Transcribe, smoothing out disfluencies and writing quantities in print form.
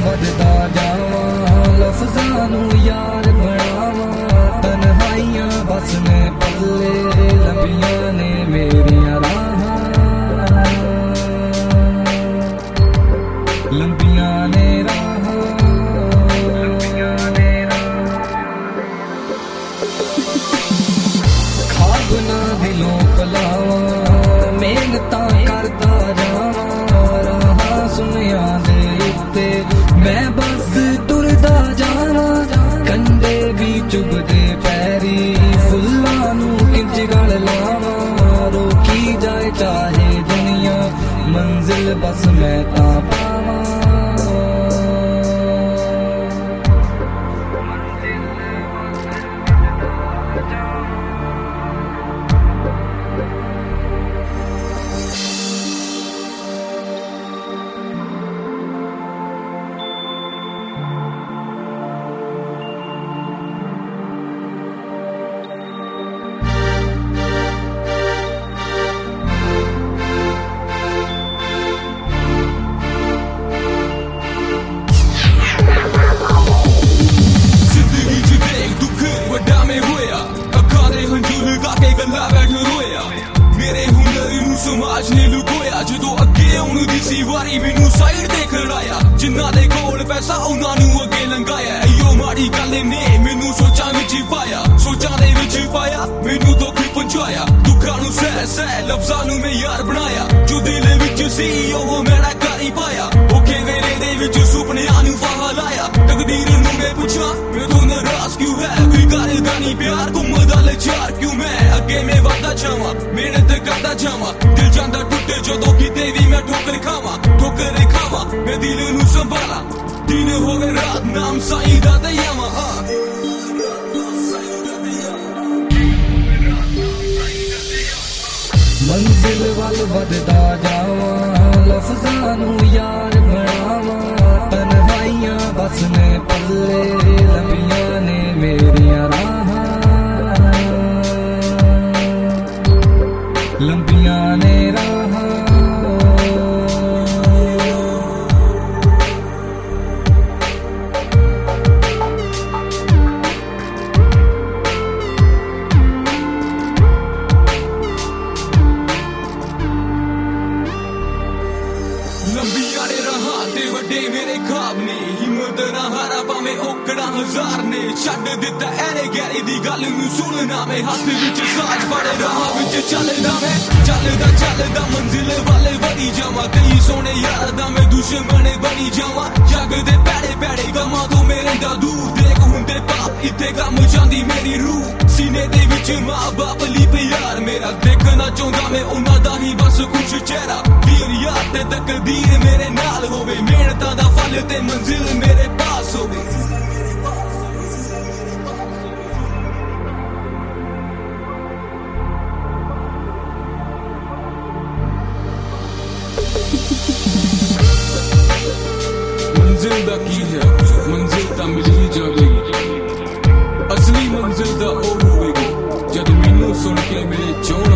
वधदा जावां लफ्ज़ां नूं यार बनावां तन्हाइयां बस ने पल्ले लंबियां ने मेरियां राहां लंबियां ने खाब ना दिलों पलावा मेहनतां करदा जावां राहां सुनियां दे उत्ते मैं बस टुरदा जावां कंडे भी चुभदे पैरी फुल्लां नूं इंज गल लावां रोकी जाए चाहे दुनिया मंजिल बस मैं तां पावां समाज ने लुकोया जो अगे आने दी सी वारी मैनू साइड ते खड़ाया जिन्ना दे कोल पैसा उन्हां नू अगे लंघाया इयो माड़ी गल ने मैनू सोचां विच पाया सोचां दे विच पाया मैनू दुख पहुंचाया दुखां नू सह सह लफ्ज़ां नू मैं यार बनाया जो दिल विच सी ओह मेरा कर ही पाया ओके वेले दे विच सुपनियां नू फाहा लाया तकदीर नू मैं पुछा मैं तो नाराज क्यों है कोई करदा नहीं प्यार घुमदा लचार क्यों मैं अगे मैं वधदा जावां मेहनत करदा जावां दिल जांदा टुटे जदों किते भी मैं ठोकर खावां मैं दिल नू संभाला दिन होवे रात नाम साईं दा दयावां मंजिल वल वधदा जावां लफ्ज़ां नूं यार बनावां तन्हाइयां बस ने पल्ले लंबियां ने मेरियां राहां लंबियां ने राहां लंबियां ने राहां ते वड्डे मेरे ख्वाब ने हिम्मत ना हारा भावें औकड़ा हजार ने छड्ड दित्ता ऐरे गैरे दी गल नूं सुनना मैं हाथ विच साज फड़ राह विच चलदा मैं चलदा मंजिल वाल वधी जावां कई सोने यार दा मैं दुश्मन बनी जावां जग दे पैड़े पैड़े गमां तो मेरे दा दूर देख हुंदे पाप इत्थे गम जांदी मेरी रूह सीने दे विच मां बाप ली प्यार मेरा देखना चाहुंदा मैं उन्हां दा ही बस कुछ चेहरा वीर यार ते तकदीर मेरे नाल होवे मेहनतां दा फल ते मंजिल मेरे पास होवे मंजिल दा की है मंजिल ता मिल ही जावेगी असली मंजिल दा ओ होवेगी जद मैनू सुन के मेरे चोण